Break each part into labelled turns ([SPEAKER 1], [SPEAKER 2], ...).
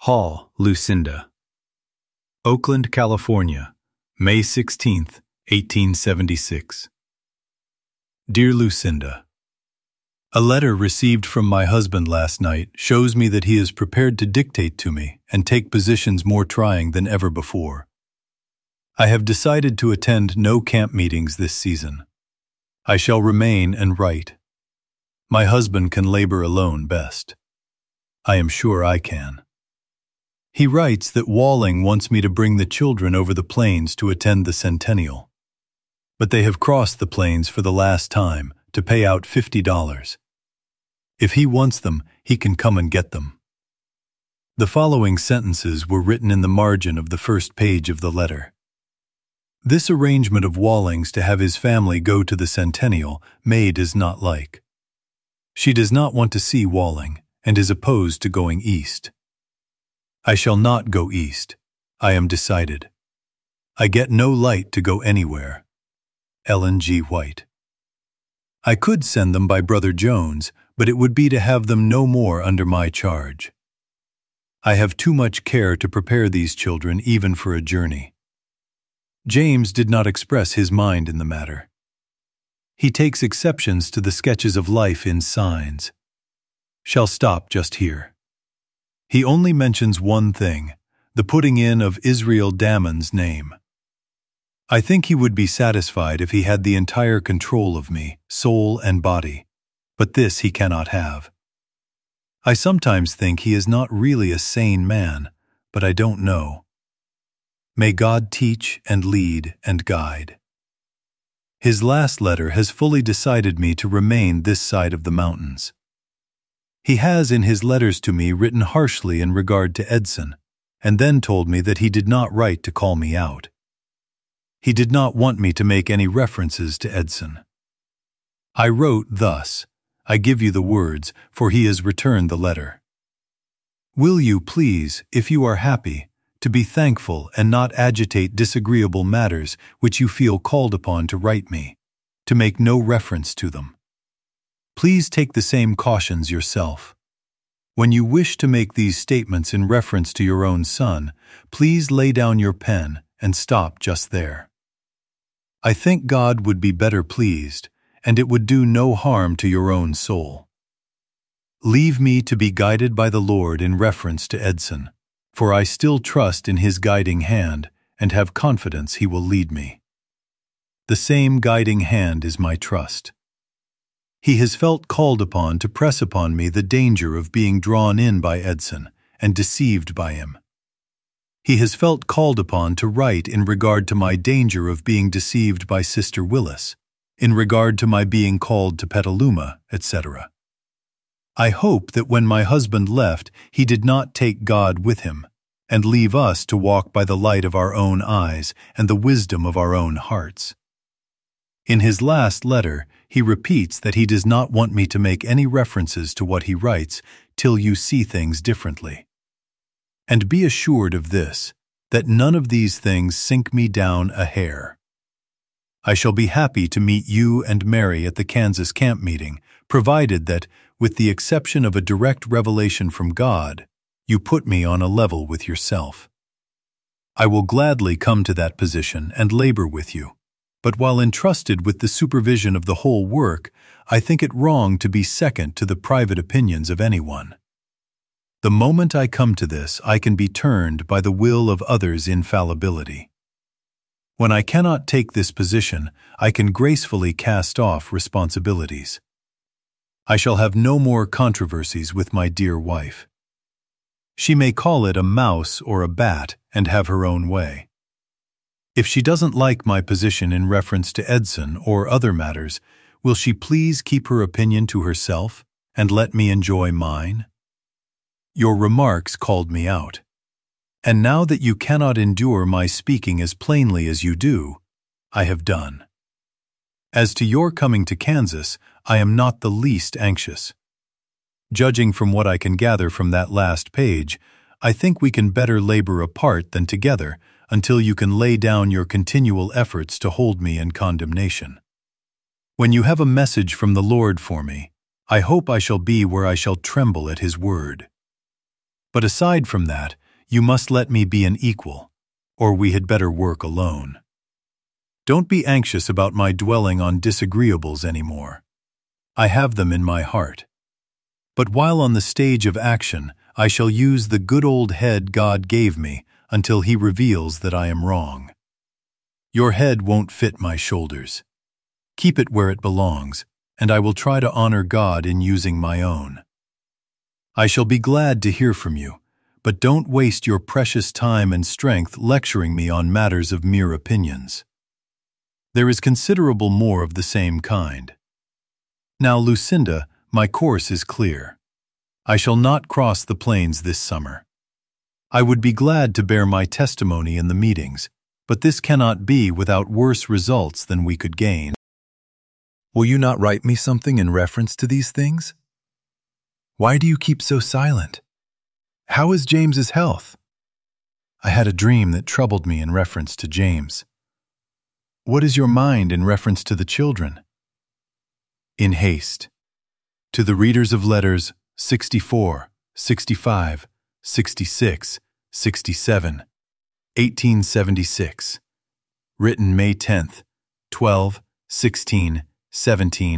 [SPEAKER 1] Hall, Lucinda. Oakland, California, May 16, 1876. Dear Lucinda, a letter received from my husband last night shows me that he is prepared to dictate to me and take positions more trying than ever before. I have decided to attend no camp meetings this season. I shall remain and write. My husband can labor alone best. I am sure I can. He writes that Walling wants me to bring the children over the plains to attend the centennial. But they have crossed the plains for the last time to pay out $50. If he wants them, he can come and get them. The following sentences were written in the margin of the first page of the letter. This arrangement of Walling's to have his family go to the centennial May does not like. She does not want to see Walling and is opposed to going east. I shall not go east. I am decided. I get no light to go anywhere. Ellen G. White. I could send them by Brother Jones, but it would be to have them no more under my charge. I have too much care to prepare these children even for a journey. James did not express his mind in the matter. He takes exceptions to the sketches of life in signs. Shall stop just here. He only mentions one thing, the putting in of Israel Damon's name. I think he would be satisfied if he had the entire control of me, soul and body, but this he cannot have. I sometimes think he is not really a sane man, but I don't know. May God teach and lead and guide. His last letter has fully decided me to remain this side of the mountains. He has in his letters to me written harshly in regard to Edson, and then told me that he did not write to call me out. He did not want me to make any references to Edson. I wrote thus, I give you the words, for he has returned the letter. Will you please, if you are happy, to be thankful and not agitate disagreeable matters which you feel called upon to write me, to make no reference to them. Please take the same cautions yourself. When you wish to make these statements in reference to your own son, please lay down your pen and stop just there. I think God would be better pleased, and it would do no harm to your own soul. Leave me to be guided by the Lord in reference to Edson, for I still trust in his guiding hand and have confidence he will lead me. The same guiding hand is my trust. He has felt called upon to press upon me the danger of being drawn in by Edson and deceived by him. He has felt called upon to write in regard to my danger of being deceived by Sister Willis, in regard to my being called to Petaluma, etc. I hope that when my husband left, he did not take God with him, and leave us to walk by the light of our own eyes and the wisdom of our own hearts. In his last letter, he repeats that he does not want me to make any references to what he writes till you see things differently. And be assured of this, that none of these things sink me down a hair. I shall be happy to meet you and Mary at the Kansas camp meeting, provided that, with the exception of a direct revelation from God, you put me on a level with yourself. I will gladly come to that position and labor with you. But while entrusted with the supervision of the whole work, I think it wrong to be second to the private opinions of anyone. The moment I come to this, I can be turned by the will of others' infallibility. When I cannot take this position, I can gracefully cast off responsibilities. I shall have no more controversies with my dear wife. She may call it a mouse or a bat and have her own way. If she doesn't like my position in reference to Edson or other matters, will she please keep her opinion to herself and let me enjoy mine? Your remarks called me out. And now that you cannot endure my speaking as plainly as you do, I have done. As to your coming to Kansas, I am not the least anxious. Judging from what I can gather from that last page, I think we can better labor apart than together, until you can lay down your continual efforts to hold me in condemnation. When you have a message from the Lord for me, I hope I shall be where I shall tremble at his word. But aside from that, you must let me be an equal, or we had better work alone. Don't be anxious about my dwelling on disagreeables anymore. I have them in my heart. But while on the stage of action, I shall use the good old head God gave me until He reveals that I am wrong. Your head won't fit my shoulders. Keep it where it belongs, and I will try to honor God in using my own. I shall be glad to hear from you, but don't waste your precious time and strength lecturing me on matters of mere opinions. There is considerable more of the same kind. Now, Lucinda, my course is clear. I shall not cross the plains this summer. I would be glad to bear my testimony in the meetings, but this cannot be without worse results than we could gain. Will you not write me something in reference to these things? Why do you keep so silent? How is James's health? I had a dream that troubled me in reference to James. What is your mind in reference to the children? In haste. To the readers of letters 64, 65, 66, 67, 1876. Written May 10th, 12, 16, 17,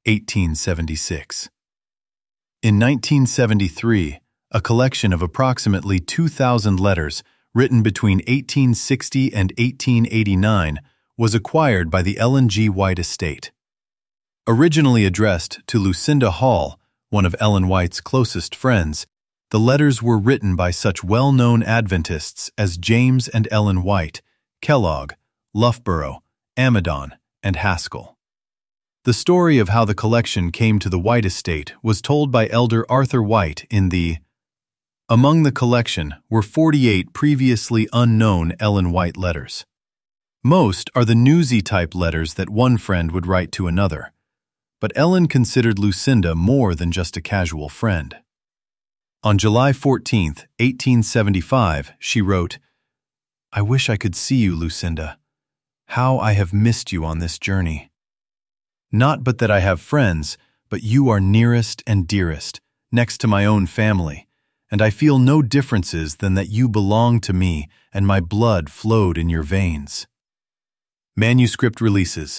[SPEAKER 1] 1876. In 1973, a collection of approximately 2,000 letters written between 1860 and 1889 was acquired by the Ellen G. White estate. Originally addressed to Lucinda Hall, one of Ellen White's closest friends, the letters were written by such well-known Adventists as James and Ellen White, Kellogg, Loughborough, Amidon, and Haskell. The story of how the collection came to the White estate was told by Elder Arthur White in the Among the collection were 48 previously unknown Ellen White letters. Most are the newsy-type letters that one friend would write to another, but Ellen considered Lucinda more than just a casual friend. On July 14, 1875, she wrote, "I wish I could see you, Lucinda. How I have missed you on this journey. Not but that I have friends, but you are nearest and dearest, next to my own family, and I feel no differences than that you belong to me and my blood flowed in your veins." Manuscript releases,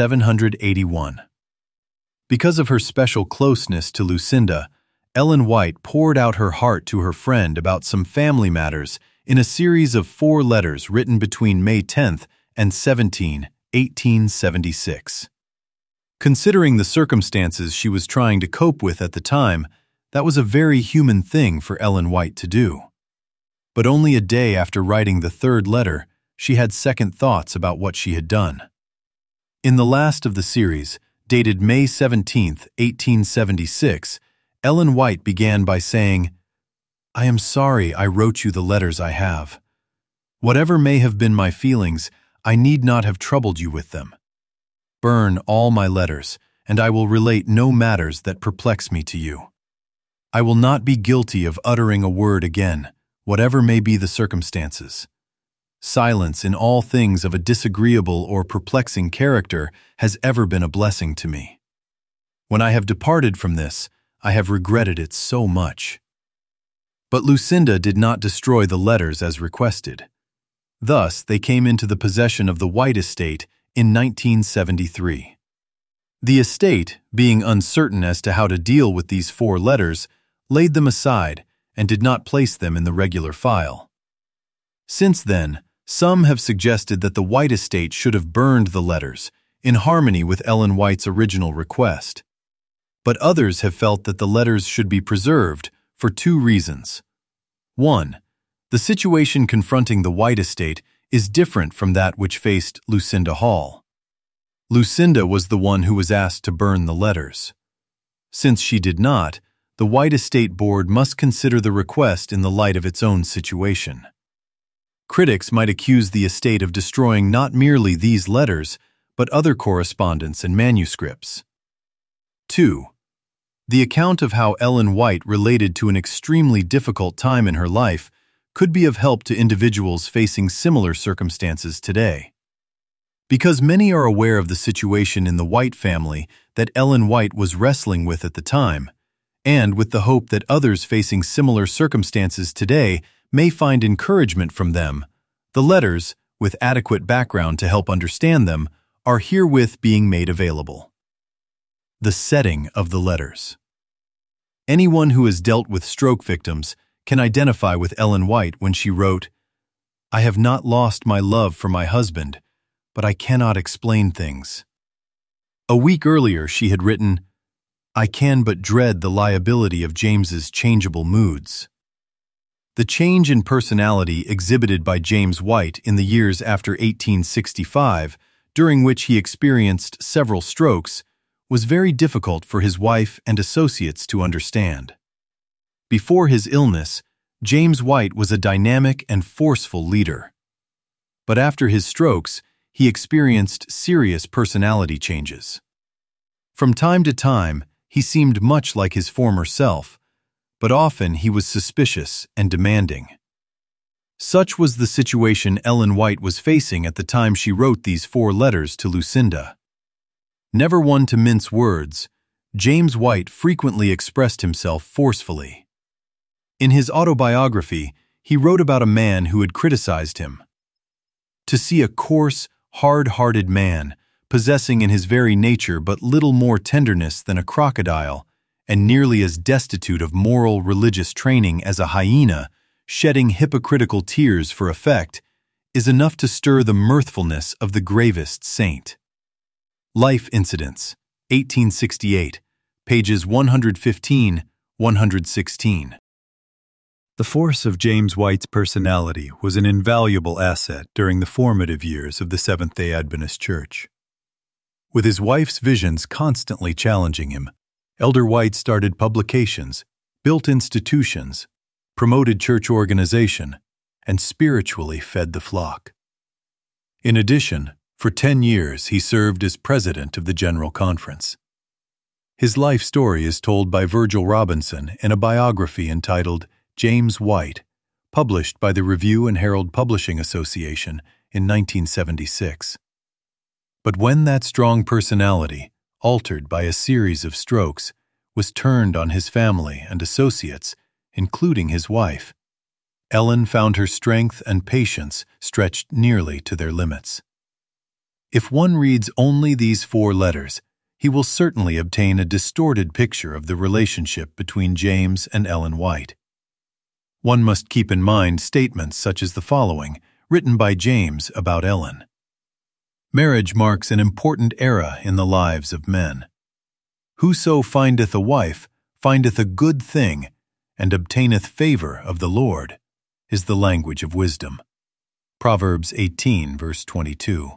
[SPEAKER 1] 781. Because of her special closeness to Lucinda, Ellen White poured out her heart to her friend about some family matters in a series of 4 letters written between May 10th and 17, 1876. Considering the circumstances she was trying to cope with at the time, that was a very human thing for Ellen White to do. But only a day after writing the 3rd letter, she had second thoughts about what she had done. In the last of the series, dated May 17, 1876, Ellen White began by saying, "I am sorry I wrote you the letters I have. Whatever may have been my feelings, I need not have troubled you with them. Burn all my letters, and I will relate no matters that perplex me to you. I will not be guilty of uttering a word again, whatever may be the circumstances. Silence in all things of a disagreeable or perplexing character has ever been a blessing to me. When I have departed from this, I have regretted it so much." But Lucinda did not destroy the letters as requested. Thus, they came into the possession of the White estate in 1973. The estate, being uncertain as to how to deal with these 4 letters, laid them aside and did not place them in the regular file. Since then, some have suggested that the White estate should have burned the letters, in harmony with Ellen White's original request. But others have felt that the letters should be preserved for 2 reasons. 1. The situation confronting the White estate is different from that which faced Lucinda Hall. Lucinda was the one who was asked to burn the letters. Since she did not, the White Estate Board must consider the request in the light of its own situation. Critics might accuse the estate of destroying not merely these letters, but other correspondence and manuscripts. 2. The account of how Ellen White related to an extremely difficult time in her life could be of help to individuals facing similar circumstances today. Because many are aware of the situation in the White family that Ellen White was wrestling with at the time, and with the hope that others facing similar circumstances today may find encouragement from them, the letters, with adequate background to help understand them, are herewith being made available. The setting of the letters. Anyone who has dealt with stroke victims can identify with Ellen White when she wrote, "I have not lost my love for my husband, but I cannot explain things." A week earlier she had written, "I can but dread the liability of James's changeable moods." The change in personality exhibited by James White in the years after 1865, during which he experienced several strokes, was very difficult for his wife and associates to understand. Before his illness, James White was a dynamic and forceful leader. But after his strokes, he experienced serious personality changes. From time to time, he seemed much like his former self, but often he was suspicious and demanding. Such was the situation Ellen White was facing at the time she wrote these 4 letters to Lucinda. Never one to mince words, James White frequently expressed himself forcefully. In his autobiography, he wrote about a man who had criticized him. To see a coarse, hard-hearted man, possessing in his very nature but little more tenderness than a crocodile, and nearly as destitute of moral religious training as a hyena, shedding hypocritical tears for effect, is enough to stir the mirthfulness of the gravest saint. Life Incidents, 1868, pages 115–116. The force of James White's personality was an invaluable asset during the formative years of the Seventh-day Adventist Church. With his wife's visions constantly challenging him, Elder White started publications, built institutions, promoted church organization, and spiritually fed the flock. In addition, for 10 years he served as president of the General Conference. His life story is told by Virgil Robinson in a biography entitled James White, published by the Review and Herald Publishing Association in 1976. But when that strong personality, altered by a series of strokes, was turned on his family and associates, including his wife, Ellen found her strength and patience stretched nearly to their limits. If one reads only these 4 letters, he will certainly obtain a distorted picture of the relationship between James and Ellen White. One must keep in mind statements such as the following, written by James about Ellen. Marriage marks an important era in the lives of men. Whoso findeth a wife findeth a good thing, and obtaineth favor of the Lord, is the language of wisdom. Proverbs 18, verse 22.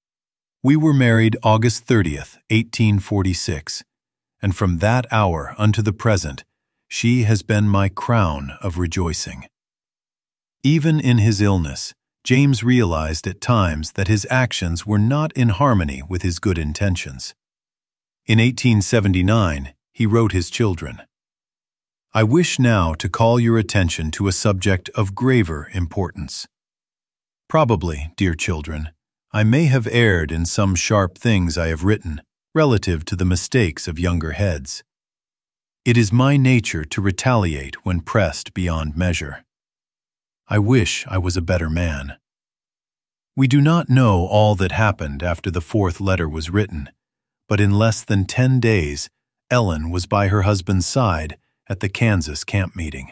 [SPEAKER 1] We were married August 30th, 1846, and from that hour unto the present, she has been my crown of rejoicing. Even in his illness, James realized at times that his actions were not in harmony with his good intentions. In 1879, he wrote his children, "I wish now to call your attention to a subject of graver importance. Probably, dear children, I may have erred in some sharp things I have written relative to the mistakes of younger heads. It is my nature to retaliate when pressed beyond measure. I wish I was a better man." We do not know all that happened after the 4th letter was written, but in less than 10 days, Ellen was by her husband's side at the Kansas camp meeting.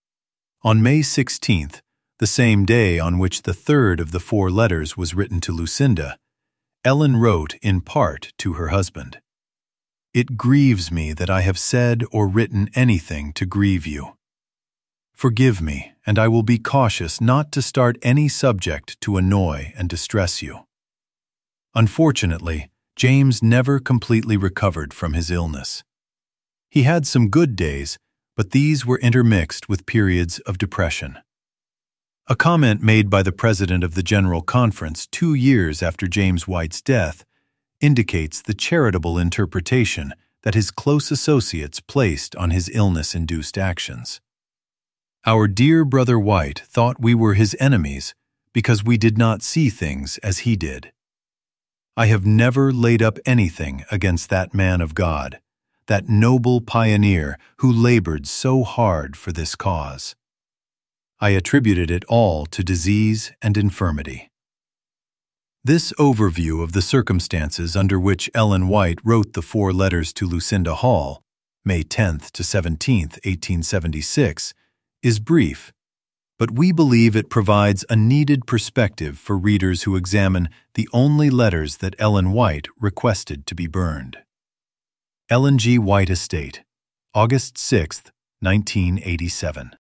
[SPEAKER 1] On May 16th, the same day on which the 3rd of the 4 letters was written to Lucinda, Ellen wrote in part to her husband, "It grieves me that I have said or written anything to grieve you. Forgive me, and I will be cautious not to start any subject to annoy and distress you." Unfortunately, James never completely recovered from his illness. He had some good days, but these were intermixed with periods of depression. A comment made by the president of the General Conference 2 years after James White's death indicates the charitable interpretation that his close associates placed on his illness-induced actions. Our dear brother White thought we were his enemies because we did not see things as he did. I have never laid up anything against that man of God, that noble pioneer who labored so hard for this cause. I attributed it all to disease and infirmity. This overview of the circumstances under which Ellen White wrote the 4 letters to Lucinda Hall, May 10th to 17th, 1876, is brief, but we believe it provides a needed perspective for readers who examine the only letters that Ellen White requested to be burned. Ellen G. White Estate, August 6, 1987.